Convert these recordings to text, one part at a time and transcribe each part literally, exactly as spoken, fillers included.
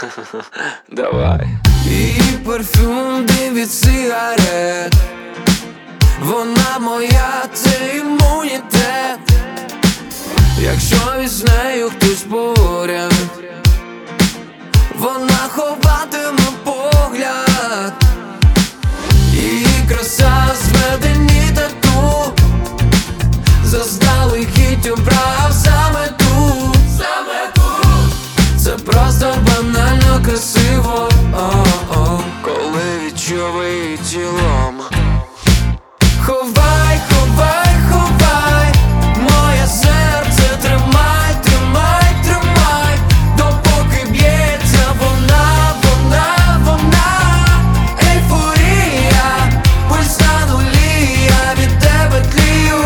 Давай. Її парфюм дим від сигарет, вона моя, це імунітет. Якщо із нею хтось поряд, вона ховатиме погляд. Її краса зведені тату, заздалегідь обрав саме тут. Саме тут. Це просто банально красиво, о-о, коли відчує тілом. Ховай, ховай, ховай моє серце, тримай, тримай, тримай, допоки б'ється вона, вона, вона. Ейфорія, пульс на нулі, я від тебе тлію.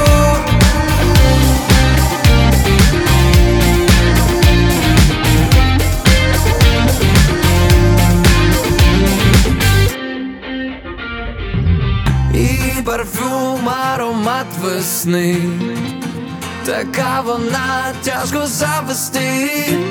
І парфюм, аромат весни, така вона, тяжко завести.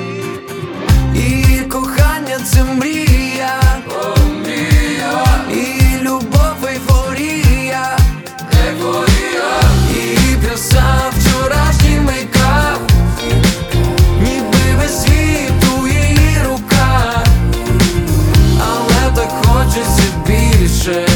І кохання це мрія, о, мрія. І любов, ейфорія, ейфорія. І краса, вчорашній мейкап, ніби весь світ у її руках. Але так хочеться більше,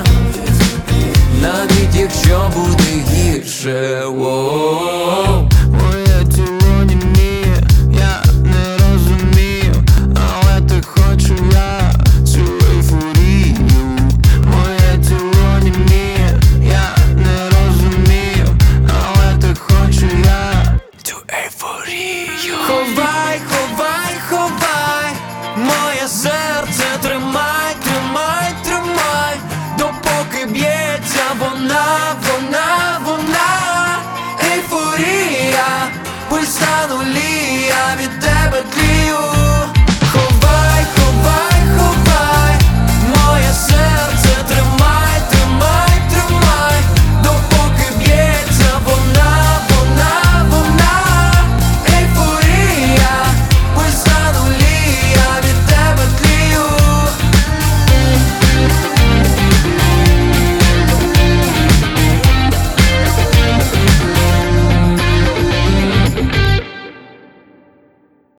навіть якщо буде гірше. Воу. Моє тіло німіє, я не розумію, але так хочу я цю ейфорію. Моє тіло німіє, я не розумію, але так хочу я цю ейфорію. Ховай, ховай, ховай моє серце, тримай, тримай, тримай, допоки б'ється вона, вона, вона. Ейфорія, пульс на нулі.